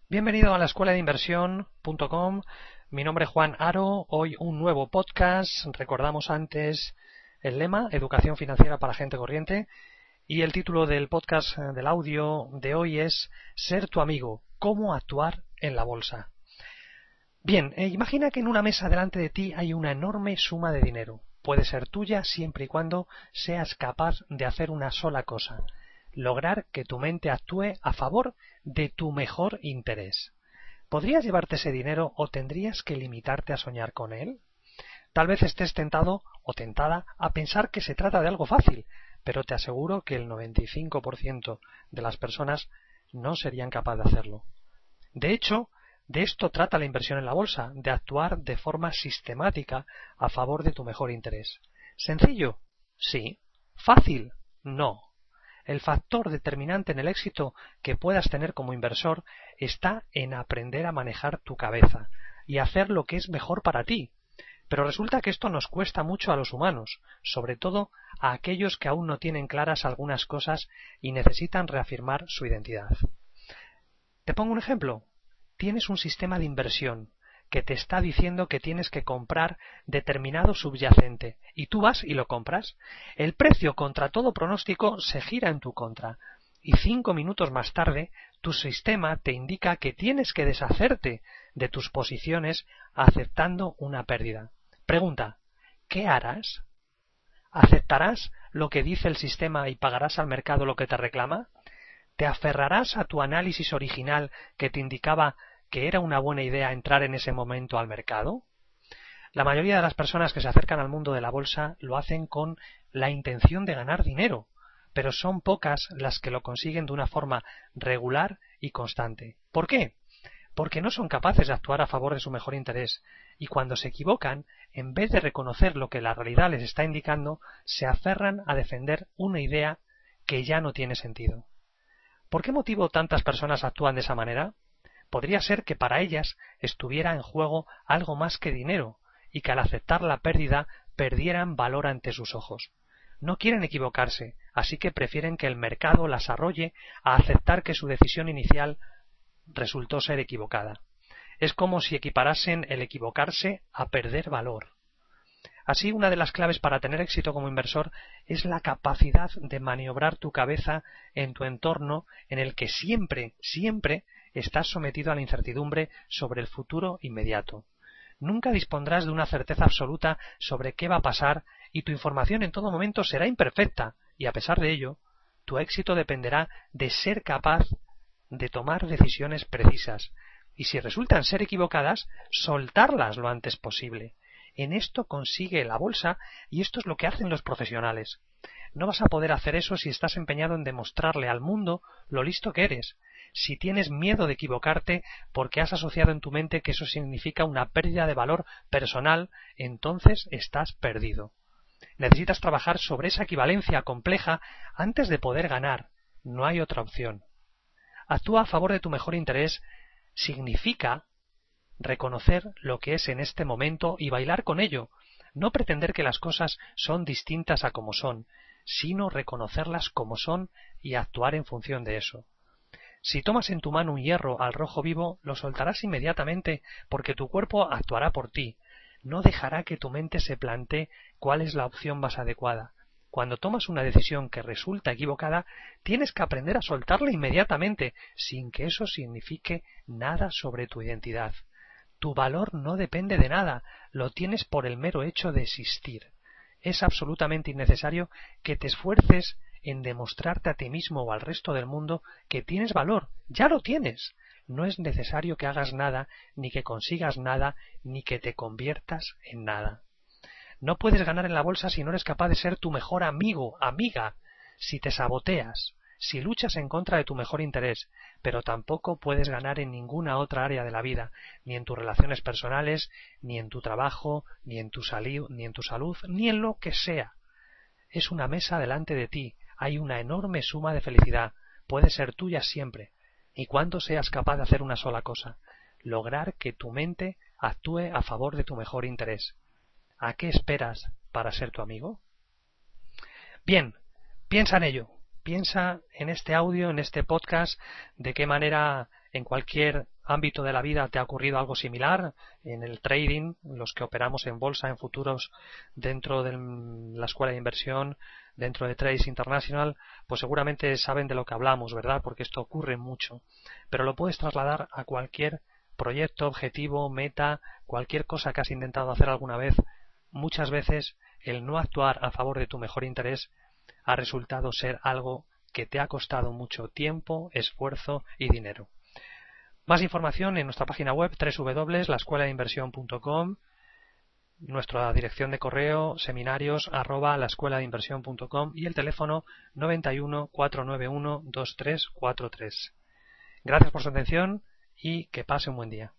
Bienvenido a la escuela de inversión.com. Mi nombre es Juan Aro. Hoy un nuevo podcast. Recordamos antes el lema, Educación financiera para gente corriente. Y el título del podcast, del audio de hoy es Ser tu amigo, cómo actuar en la bolsa. Bien, imagina que en una mesa delante de ti hay una enorme suma de dinero. Puede ser tuya siempre y cuando seas capaz de hacer una sola cosa: lograr que tu mente actúe a favor de tu mejor interés. ¿Podrías llevarte ese dinero o tendrías que limitarte a soñar con él? Tal vez estés tentado o tentada a pensar que se trata de algo fácil, pero te aseguro que el 95% de las personas no serían capaces de hacerlo. De hecho, de esto trata la inversión en la bolsa, de actuar de forma sistemática a favor de tu mejor interés. ¿Sencillo? Sí. ¿Fácil? No. El factor determinante en el éxito que puedas tener como inversor está en aprender a manejar tu cabeza y hacer lo que es mejor para ti. Pero resulta que esto nos cuesta mucho a los humanos, sobre todo a aquellos que aún no tienen claras algunas cosas y necesitan reafirmar su identidad. Te pongo un ejemplo. Tienes un sistema de inversión que te está diciendo que tienes que comprar determinado subyacente y tú vas y lo compras. El precio contra todo pronóstico se gira en tu contra y 5 minutos más tarde tu sistema te indica que tienes que deshacerte de tus posiciones aceptando una pérdida. Pregunta, ¿qué harás? ¿Aceptarás lo que dice el sistema y pagarás al mercado lo que te reclama? ¿Te aferrarás a tu análisis original que te indicaba que era una buena idea entrar en ese momento al mercado? La mayoría de las personas que se acercan al mundo de la bolsa lo hacen con la intención de ganar dinero, pero son pocas las que lo consiguen de una forma regular y constante. ¿Por qué? Porque no son capaces de actuar a favor de su mejor interés, y cuando se equivocan, en vez de reconocer lo que la realidad les está indicando, se aferran a defender una idea que ya no tiene sentido. ¿Por qué motivo tantas personas actúan de esa manera? Podría ser que para ellas estuviera en juego algo más que dinero y que al aceptar la pérdida perdieran valor ante sus ojos. No quieren equivocarse, así que prefieren que el mercado las arrolle a aceptar que su decisión inicial resultó ser equivocada. Es como si equiparasen el equivocarse a perder valor. Así, una de las claves para tener éxito como inversor es la capacidad de maniobrar tu cabeza en tu entorno en el que siempre estás sometido a la incertidumbre sobre el futuro inmediato. Nunca dispondrás de una certeza absoluta sobre qué va a pasar y tu información en todo momento será imperfecta y, a pesar de ello, tu éxito dependerá de ser capaz de tomar decisiones precisas y, si resultan ser equivocadas, soltarlas lo antes posible. En esto consigue la bolsa y esto es lo que hacen los profesionales. No vas a poder hacer eso si estás empeñado en demostrarle al mundo lo listo que eres. Si tienes miedo de equivocarte porque has asociado en tu mente que eso significa una pérdida de valor personal, entonces estás perdido. Necesitas trabajar sobre esa equivalencia compleja antes de poder ganar. No hay otra opción. Actúa a favor de tu mejor interés significa reconocer lo que es en este momento y bailar con ello, no pretender que las cosas son distintas a como son, sino reconocerlas como son y actuar en función de eso. Si tomas en tu mano un hierro al rojo vivo, lo soltarás inmediatamente porque tu cuerpo actuará por ti. No dejará que tu mente se plantee cuál es la opción más adecuada. Cuando tomas una decisión que resulta equivocada, tienes que aprender a soltarla inmediatamente, sin que eso signifique nada sobre tu identidad. Tu valor no depende de nada, lo tienes por el mero hecho de existir. Es absolutamente innecesario que te esfuerces en demostrarte a ti mismo o al resto del mundo que tienes valor. Ya lo tienes. No es necesario que hagas nada, ni que consigas nada, ni que te conviertas en nada. No puedes ganar en la bolsa si no eres capaz de ser tu mejor amigo, amiga, si te saboteas, si luchas en contra de tu mejor interés, pero tampoco puedes ganar en ninguna otra área de la vida, ni en tus relaciones personales, ni en tu trabajo, ni en tu salud, ni en lo que sea. Es una mesa delante de ti, hay una enorme suma de felicidad, puede ser tuya siempre, y cuando seas capaz de hacer una sola cosa, lograr que tu mente actúe a favor de tu mejor interés. ¿A qué esperas para ser tu amigo? Bien, piensa en ello. Piensa en este audio, en este podcast, de qué manera en cualquier ámbito de la vida te ha ocurrido algo similar, en el trading, los que operamos en bolsa, en futuros, dentro de la escuela de inversión, dentro de Trades International, pues seguramente saben de lo que hablamos, ¿verdad? Porque esto ocurre mucho. Pero lo puedes trasladar a cualquier proyecto, objetivo, meta, cualquier cosa que has intentado hacer alguna vez. Muchas veces el no actuar a favor de tu mejor interés ha resultado ser algo que te ha costado mucho tiempo, esfuerzo y dinero. Más información en nuestra página web www.laescuelaDeInversión.com, nuestra dirección de correo seminarios@laescuelaDeInversión.com y el teléfono 91 491 2343. Gracias por su atención y que pase un buen día.